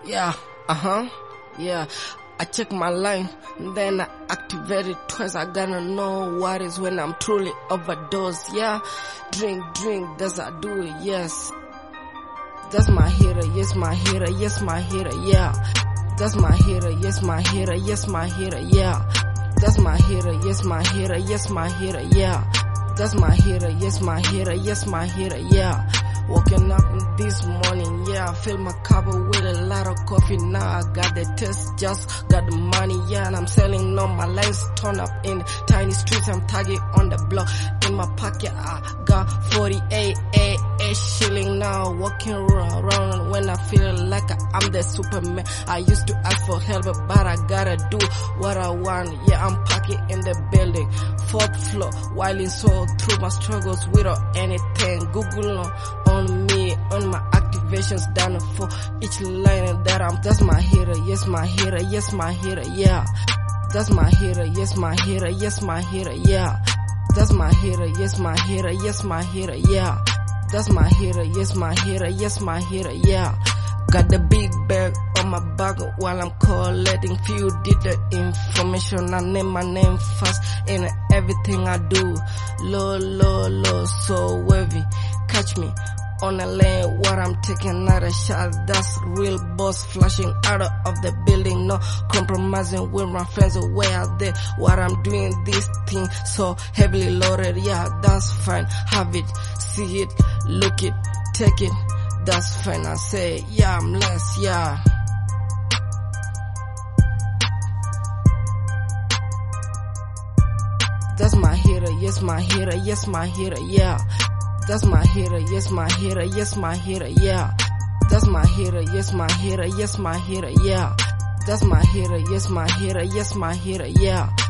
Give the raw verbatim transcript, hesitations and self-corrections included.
Yeah, uh-huh, yeah. I check my line, then I activate it twice. I gotta know what is when I'm truly overdosed. Yeah, drink, drink, that's I do it, yes. That's my hitter, yes, my hitter, yes, my hitter, yeah. That's my hitter, yes, my hitter, yes, my hitter, yeah. That's my hitter, yes, my hitter, yes, my hitter, yeah. That's my hitter, yes, my hitter, yes, my hitter, yeah. Waking up this morning, yeah, I fill my cup with a lot of coffee. Now I got the taste, just got the money, yeah, and I'm selling on my lines. Turn up in the tiny streets, I'm tagging on the block. In my pocket, I got forty-eight, eight, eight shilling now. Walking around when I feel like I'm the Superman. I used to ask for help, but I gotta do what I want. Yeah, I'm packing in the building, fourth floor, while so through my struggles without anything. Google on on me, on my activations down for each line that I'm. That's my hitter, yes, my hitter, yes, my hitter, yeah. That's my hitter, yes, my hitter, yes, my hitter, yeah. That's my hitter, yes, my hitter, yes, my hitter, yeah. That's my hitter, yes, my hitter, yes, my hitter, yeah. Got the big bag on my back while I'm collecting few did the information. I name my name fast in everything I do. Low, low, low, so wavy. Catch me on the lane where I'm taking out a shot. That's real boss flashing out of the building. No compromising with my friends away out there. What I'm doing this thing so heavily loaded. Yeah, that's fine. Have it, see it, look it, take it. That's fine. I say, yeah, I'm less, yeah. That's my hitter, yes, my hitter, yes, my hitter, yeah. That's my hitter, yes, my hitter, yes, my hitter, yeah. That's my hitter, yes, my hitter, yes, my hitter, yeah. That's my hitter, yes, my hitter, yes, my hitter, yeah.